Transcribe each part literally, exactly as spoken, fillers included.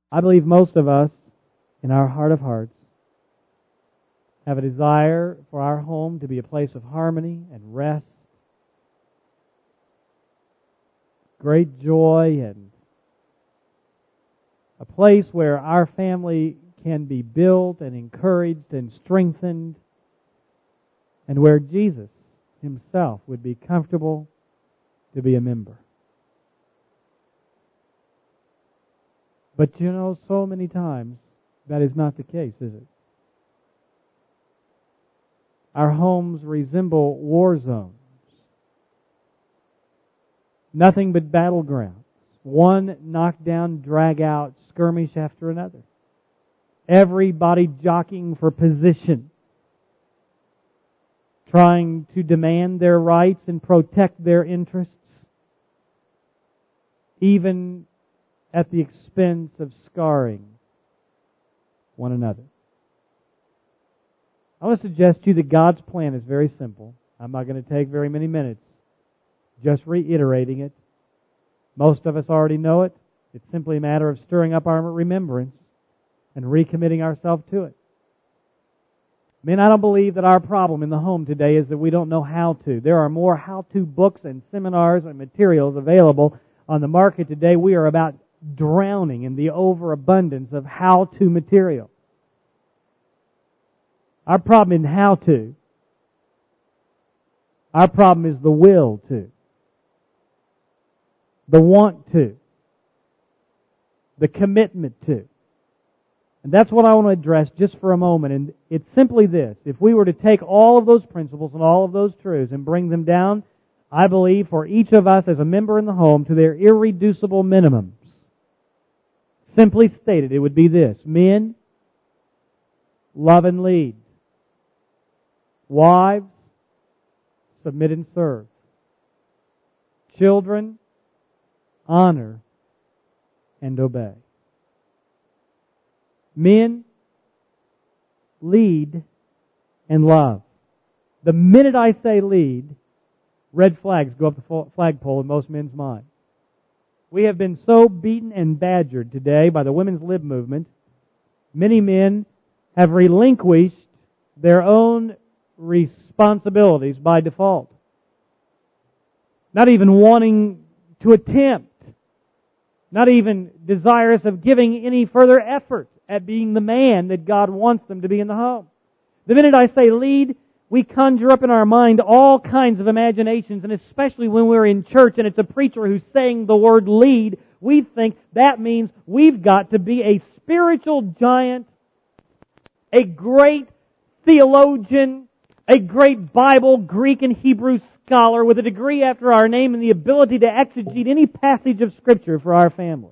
I believe most of us, in our heart of hearts, have a desire for our home to be a place of harmony and rest, great joy, and a place where our family can be built and encouraged and strengthened, and where Jesus Himself would be comfortable to be a member. But you know, so many times that is not the case, is it? Our homes resemble war zones. Nothing but battlegrounds. One knockdown, drag-out skirmish after another. Everybody jockeying for position, trying to demand their rights and protect their interests, even at the expense of scarring one another. I want to suggest to you that God's plan is very simple. I'm not going to take very many minutes just reiterating it. Most of us already know it. It's simply a matter of stirring up our remembrance and recommitting ourselves to it. Men, I don't believe that our problem in the home today is that we don't know how to. There are more how-to books and seminars and materials available on the market today. We are about drowning in the overabundance of how-to material. Our problem isn't how to. Our problem is the will to. The want to. The commitment to. And that's what I want to address just for a moment. And it's simply this. If we were to take all of those principles and all of those truths and bring them down, I believe for each of us as a member in the home to their irreducible minimums. Simply stated, it would be this. Men, love and lead. Wives, submit and serve. Children, honor and obey. Men, lead and love. The minute I say lead, red flags go up the flagpole in most men's minds. We have been so beaten and badgered today by the women's lib movement. Many men have relinquished their own responsibilities by default. Not even wanting to attempt. Not even desirous of giving any further effort at being the man that God wants them to be in the home. The minute I say lead, we conjure up in our mind all kinds of imaginations, and especially when we're in church and it's a preacher who's saying the word lead, we think that means we've got to be a spiritual giant, a great theologian, a great Bible, Greek and Hebrew scholar with a degree after our name and the ability to exegete any passage of Scripture for our family.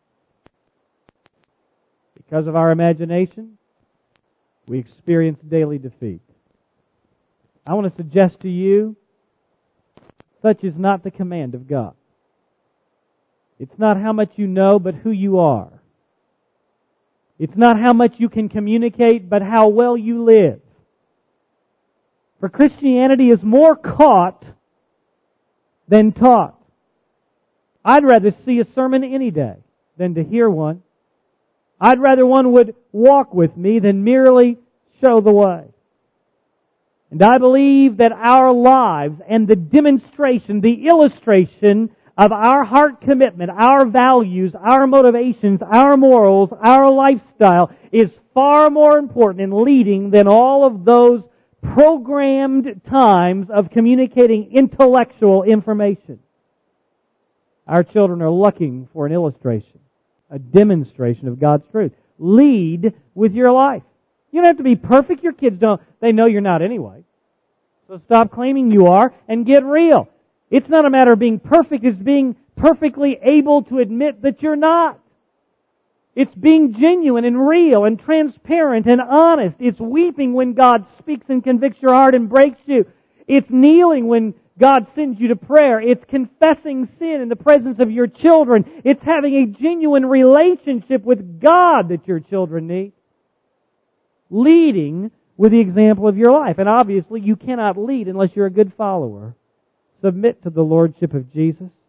Because of our imagination, we experience daily defeat. I want to suggest to you, such is not the command of God. It's not how much you know, but who you are. It's not how much you can communicate, but how well you live. For Christianity is more caught than taught. I'd rather see a sermon any day than to hear one. I'd rather one would walk with me than merely show the way. And I believe that our lives and the demonstration, the illustration of our heart commitment, our values, our motivations, our morals, our lifestyle is far more important in leading than all of those programmed times of communicating intellectual information. Our children are looking for an illustration, a demonstration of God's truth. Lead with your life. You don't have to be perfect. Your kids don't. They know you're not anyway. So stop claiming you are and get real. It's not a matter of being perfect. It's being perfectly able to admit that you're not. It's being genuine and real and transparent and honest. It's weeping when God speaks and convicts your heart and breaks you. It's kneeling when God sends you to prayer. It's confessing sin in the presence of your children. It's having a genuine relationship with God that your children need. Leading with the example of your life. And obviously you cannot lead unless you're a good follower. Submit to the Lordship of Jesus.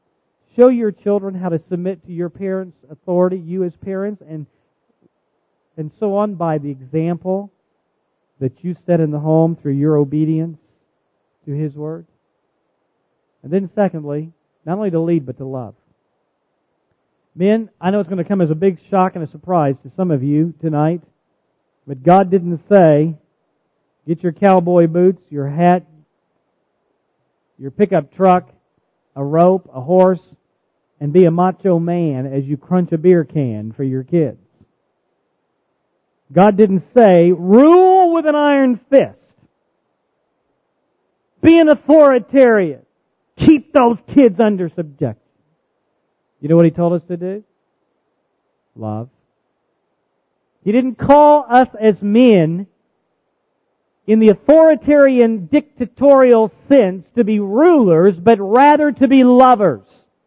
Show your children how to submit to your parents' authority, you as parents, and and so on by the example that you set in the home through your obedience to His Word. And then secondly, not only to lead, but to love. Men, I know it's going to come as a big shock and a surprise to some of you tonight, but God didn't say, get your cowboy boots, your hat, your pickup truck, a rope, a horse, and be a macho man as you crunch a beer can for your kids. God didn't say, rule with an iron fist. Be an authoritarian. Keep those kids under subjection. You know what He told us to do? Love. He didn't call us as men in the authoritarian, dictatorial sense to be rulers, but rather to be lovers.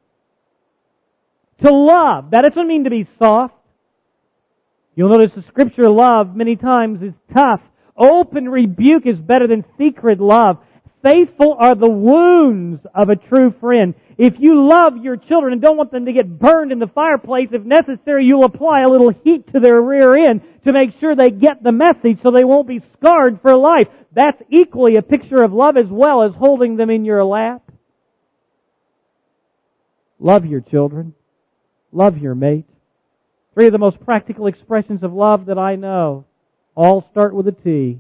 To love. That doesn't mean to be soft. You'll notice the Scripture love many times is tough. Open rebuke is better than secret love. Faithful are the wounds of a true friend. If you love your children and don't want them to get burned in the fireplace, if necessary, you'll apply a little heat to their rear end to make sure they get the message so they won't be scarred for life. That's equally a picture of love as well as holding them in your lap. Love your children. Love your mate. Three of the most practical expressions of love that I know all start with a T.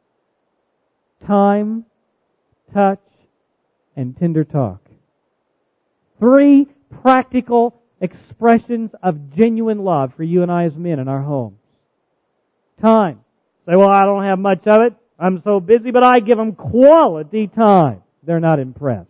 Time, touch, and tender talk. Three practical expressions of genuine love for you and I as men in our homes. Time. Say, well, I don't have much of it. I'm so busy, but I give them quality time. They're not impressed.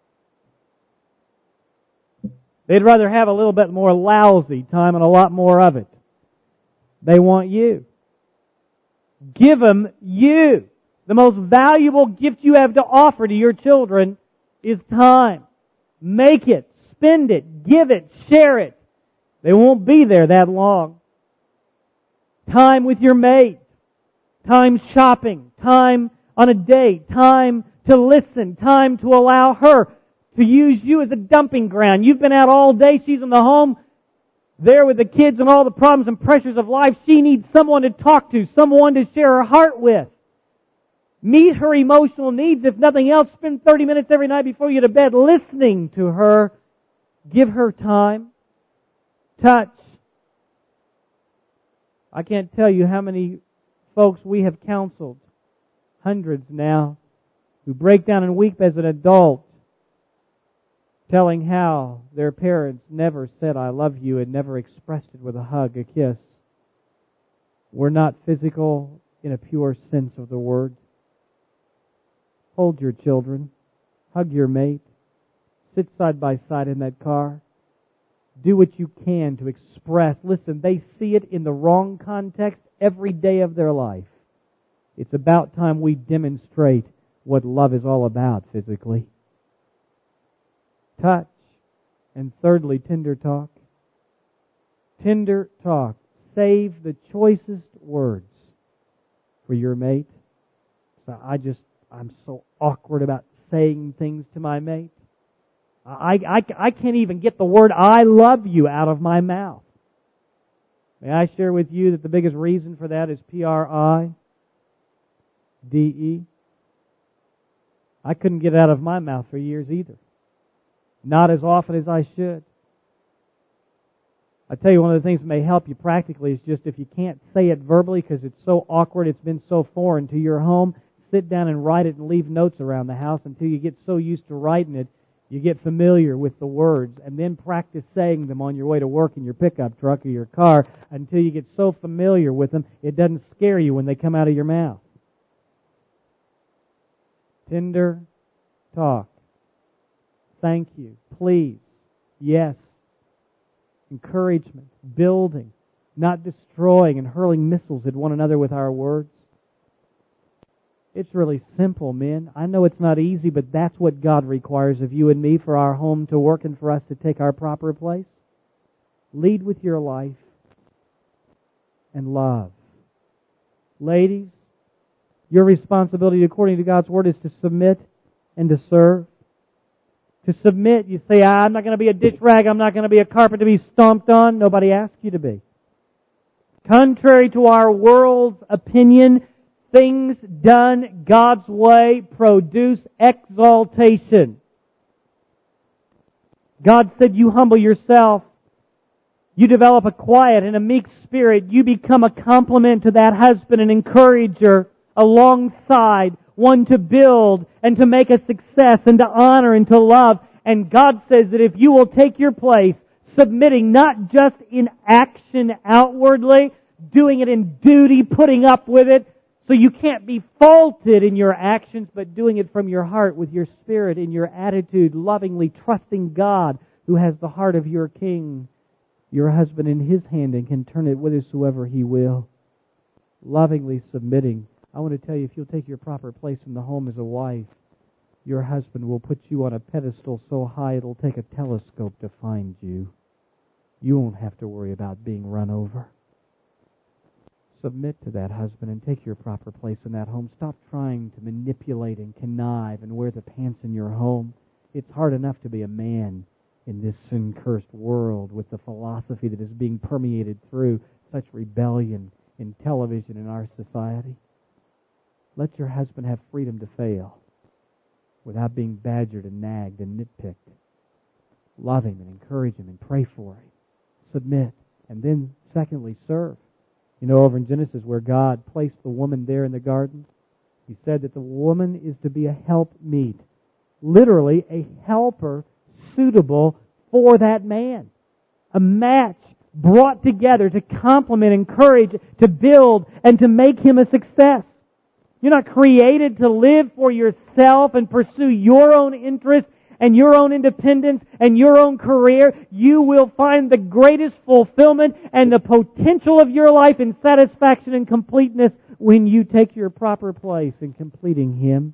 They'd rather have a little bit more lousy time and a lot more of it. They want you. Give them you. The most valuable gift you have to offer to your children is time. Make it, spend it, give it, share it. They won't be there that long. Time with your mate. Time shopping. Time on a date. Time to listen. Time to allow her to use you as a dumping ground. You've been out all day. She's in the home there with the kids and all the problems and pressures of life. She needs someone to talk to, someone to share her heart with. Meet her emotional needs. If nothing else, spend thirty minutes every night before you go to bed listening to her. Give her time. Touch. I can't tell you how many folks we have counseled, hundreds now, who break down and weep as an adult, telling how their parents never said, I love you, and never expressed it with a hug, a kiss. We're not physical in a pure sense of the word. Hold your children. Hug your mate. Sit side by side in that car. Do what you can to express. Listen, they see it in the wrong context every day of their life. It's about time we demonstrate what love is all about physically. Touch. And thirdly, tender talk. Tender talk. Save the choicest words for your mate. So I just, I'm so awkward about saying things to my mate. I, I, I can't even get the word I love you out of my mouth. May I share with you that the biggest reason for that is P R I D E. I couldn't get it out of my mouth for years either. Not as often as I should. I tell you, one of the things that may help you practically is just if you can't say it verbally because it's so awkward, it's been so foreign to your home, sit down and write it and leave notes around the house until you get so used to writing it, you get familiar with the words, and then practice saying them on your way to work in your pickup truck or your car until you get so familiar with them, it doesn't scare you when they come out of your mouth. Tender talk. Thank you. Please. Yes. Encouragement. Building. Not destroying and hurling missiles at one another with our words. It's really simple, men. I know it's not easy, but that's what God requires of you and me for our home to work and for us to take our proper place. Lead with your life and love. Ladies, your responsibility according to God's Word is to submit and to serve. To submit, you say, ah, I'm not going to be a dish rag, I'm not going to be a carpet to be stomped on. Nobody asked you to be. Contrary to our world's opinion, things done God's way produce exaltation. God said, you humble yourself. You develop a quiet and a meek spirit. You become a complement to that husband, an encourager alongside, one to build and to make a success and to honor and to love. And God says that if you will take your place, submitting not just in action outwardly, doing it in duty, putting up with it, so you can't be faulted in your actions, but doing it from your heart with your spirit, in your attitude, lovingly trusting God who has the heart of your king, your husband, in His hand and can turn it whithersoever He will. Lovingly submitting. I want to tell you, if you'll take your proper place in the home as a wife, your husband will put you on a pedestal so high it'll take a telescope to find you. You won't have to worry about being run over. Submit to that husband and take your proper place in that home. Stop trying to manipulate and connive and wear the pants in your home. It's hard enough to be a man in this sin-cursed world with the philosophy that is being permeated through such rebellion in television in our society. Let your husband have freedom to fail without being badgered and nagged and nitpicked. Love him and encourage him and pray for him. Submit. And then, secondly, serve. You know, over in Genesis where God placed the woman there in the garden, He said that the woman is to be a helpmeet. Literally, a helper suitable for that man. A match brought together to complement, encourage, to build, and to make him a success. You're not created to live for yourself and pursue your own interests and your own independence and your own career. You will find the greatest fulfillment and the potential of your life in satisfaction and completeness when you take your proper place in completing Him.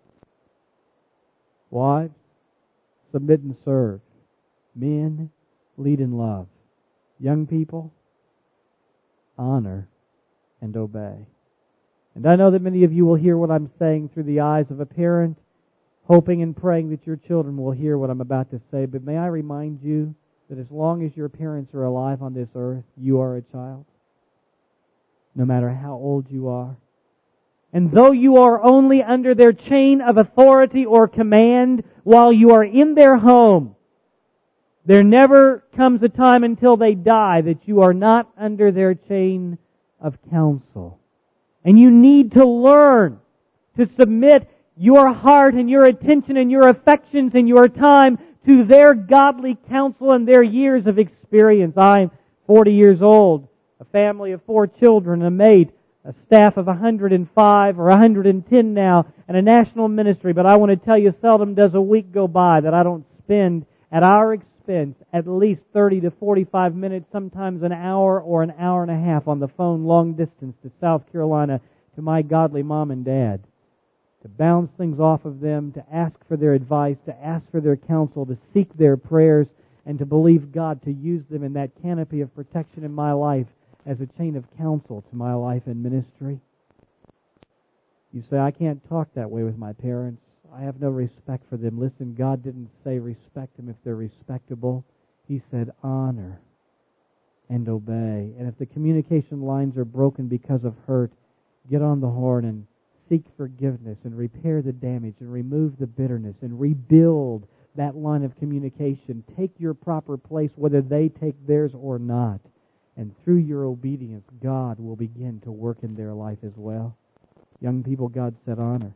Wives, submit and serve. Men, lead in love. Young people, honor and obey. And I know that many of you will hear what I'm saying through the eyes of a parent, hoping and praying that your children will hear what I'm about to say. But may I remind you that as long as your parents are alive on this earth, you are a child, no matter how old you are. And though you are only under their chain of authority or command while you are in their home, there never comes a time until they die that you are not under their chain of counsel. And you need to learn to submit your heart and your attention and your affections and your time to their godly counsel and their years of experience. I'm forty years old, a family of four children, a mate, a staff of one hundred five or one hundred ten now, and a national ministry. But I want to tell you, seldom does a week go by that I don't spend at our expense at least thirty to forty-five minutes, sometimes an hour or an hour and a half on the phone long distance to South Carolina to my godly mom and dad, to bounce things off of them, to ask for their advice, to ask for their counsel, to seek their prayers, and to believe God to use them in that canopy of protection in my life as a chain of counsel to my life and ministry. You say, I can't talk that way with my parents. I have no respect for them. Listen, God didn't say respect them if they're respectable. He said honor and obey. And if the communication lines are broken because of hurt, get on the horn and seek forgiveness and repair the damage and remove the bitterness and rebuild that line of communication. Take your proper place whether they take theirs or not. And through your obedience, God will begin to work in their life as well. Young people, God said honor.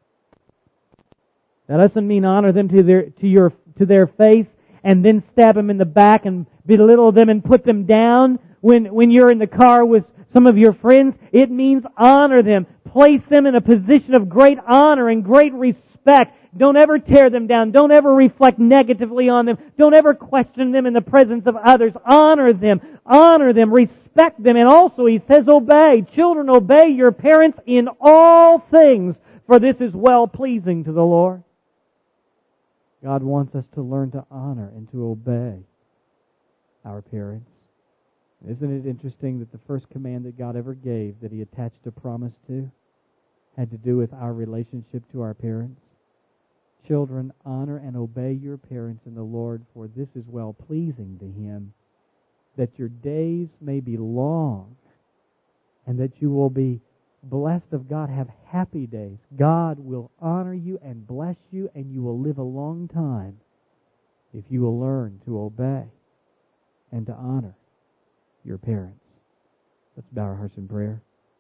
That doesn't mean honor them to their to your to their face and then stab them in the back and belittle them and put them down when when you're in the car with some of your friends. It means honor them. Place them in a position of great honor and great respect. Don't ever tear them down. Don't ever reflect negatively on them. Don't ever question them in the presence of others. Honor them. Honor them. Respect them. And also, He says, obey. Children, obey your parents in all things, for this is well-pleasing to the Lord. God wants us to learn to honor and to obey our parents. Isn't it interesting that the first command that God ever gave, that He attached a promise to, had to do with our relationship to our parents? Children, honor and obey your parents in the Lord, for this is well-pleasing to Him, that your days may be long, and that you will be blessed of God, have happy days. God will honor you and bless you, and you will live a long time if you will learn to obey and to honor your parents. Let's bow our hearts in prayer.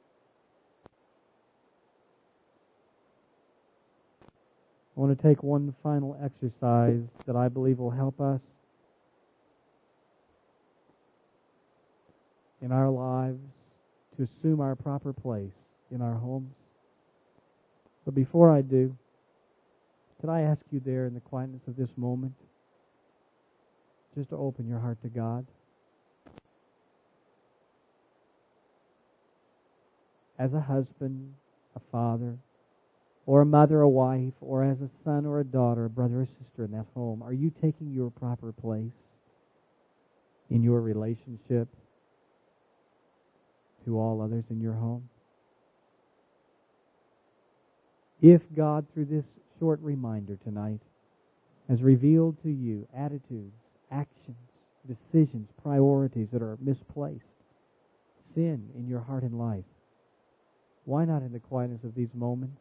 I want to take one final exercise that I believe will help us in our lives to assume our proper place in our homes. But before I do, could I ask you there in the quietness of this moment just to open your heart to God? As a husband, a father, or a mother, a wife, or as a son or a daughter, a brother or sister in that home, are you taking your proper place in your relationship to all others in your home? If God, through this short reminder tonight, has revealed to you attitudes, actions, decisions, priorities that are misplaced, sin in your heart and life, why not in the quietness of these moments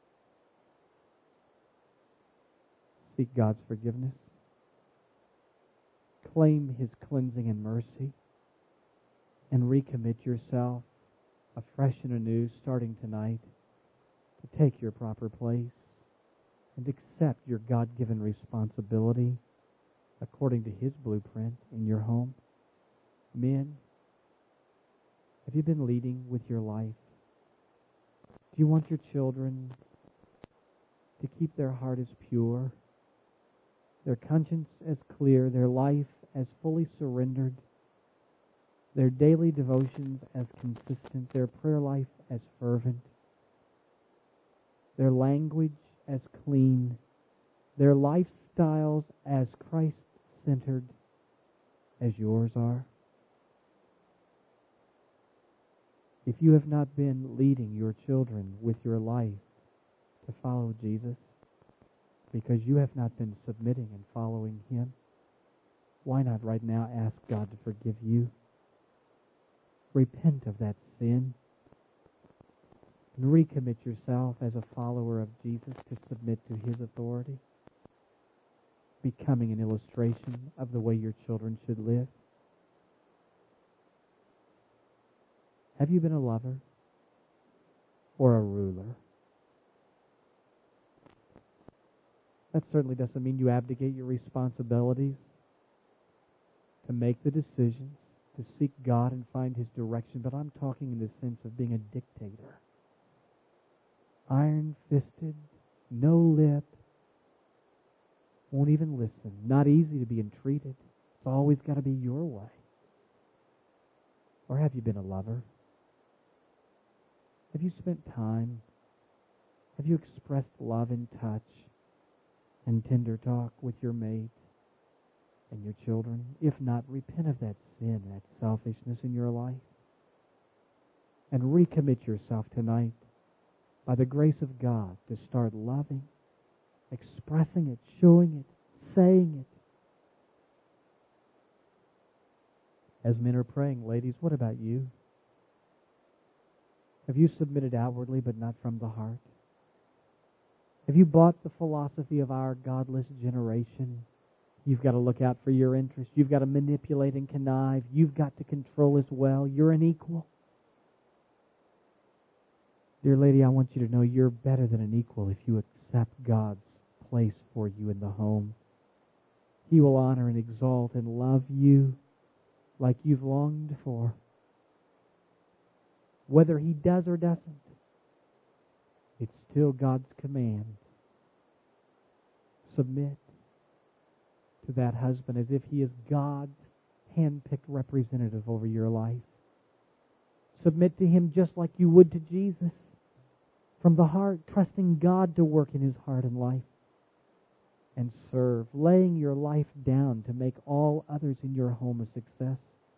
seek God's forgiveness, claim His cleansing and mercy, and recommit yourself afresh and anew, starting tonight, to take your proper place and accept your God-given responsibility according to His blueprint in your home. Men, have you been leading with your life? Do you want your children to keep their heart as pure, their conscience as clear, their life as fully surrendered, their daily devotions as consistent, their prayer life as fervent, their language as clean, their lifestyles as Christ-centered as yours are? If you have not been leading your children with your life to follow Jesus, because you have not been submitting and following Him, why not right now ask God to forgive you? Repent of that sin and recommit yourself as a follower of Jesus to submit to His authority, becoming an illustration of the way your children should live. Have you been a lover or a ruler? That certainly doesn't mean you abdicate your responsibilities to make the decisions, to seek God and find His direction, but I'm talking in the sense of being a dictator. Iron-fisted, no lip, won't even listen, not easy to be entreated. It's always got to be your way. Or have you been a lover? Have you spent time? Have you expressed love in touch and tender talk with your mate and your children? If not, repent of that sin, that selfishness in your life, and recommit yourself tonight by the grace of God to start loving, expressing it, showing it, saying it. As men are praying, ladies, what about you? Have you submitted outwardly but not from the heart? Have you bought the philosophy of our godless generation? You've got to look out for your interests. You've got to manipulate and connive. You've got to control as well. You're an equal. Dear lady, I want you to know you're better than an equal if you accept God's place for you in the home. He will honor and exalt and love you like you've longed for. Whether He does or doesn't, it's still God's command. Submit to that husband as if he is God's hand-picked representative over your life. Submit to him just like you would to Jesus, from the heart, trusting God to work in his heart and life. And serve, laying your life down to make all others in your home a success.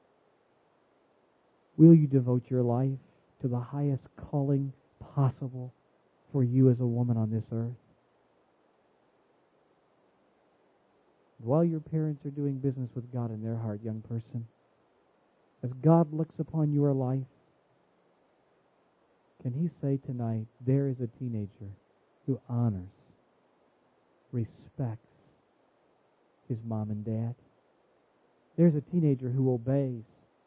Will you devote your life to the highest calling possible for you as a woman on this earth? While your parents are doing business with God in their heart, young person, as God looks upon your life, can He say tonight, there is a teenager who honors, respects his mom and dad. There's a teenager who obeys.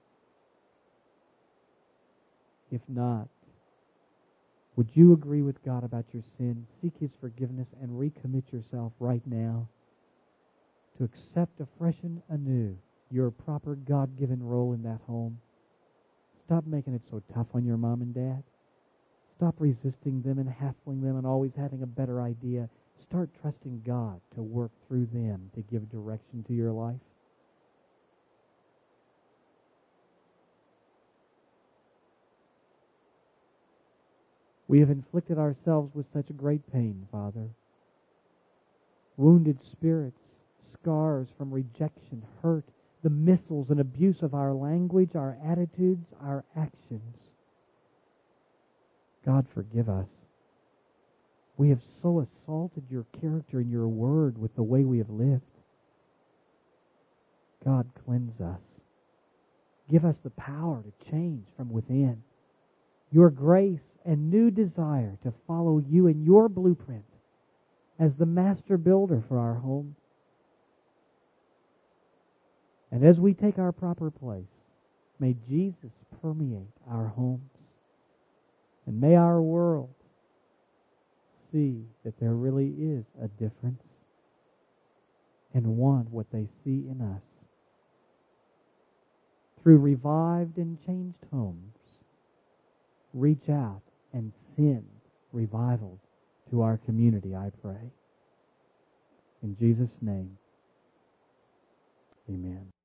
If not, would you agree with God about your sin, seek His forgiveness, and recommit yourself right now to accept afresh and anew your proper God-given role in that home? Stop making it so tough on your mom and dad. Stop resisting them and hassling them and always having a better idea. Start trusting God to work through them to give direction to your life. We have inflicted ourselves with such great pain, Father. Wounded spirits, scars from rejection, hurt, the missiles and abuse of our language, our attitudes, our actions. God, forgive us. We have so assaulted your character and your word with the way we have lived. God, cleanse us. Give us the power to change from within. Your grace and new desire to follow you and your blueprint as the master builder for our home. And as we take our proper place, may Jesus permeate our homes. And may our world see that there really is a difference and want what they see in us. Through revived and changed homes, reach out and send revival to our community, I pray. In Jesus' name, amen.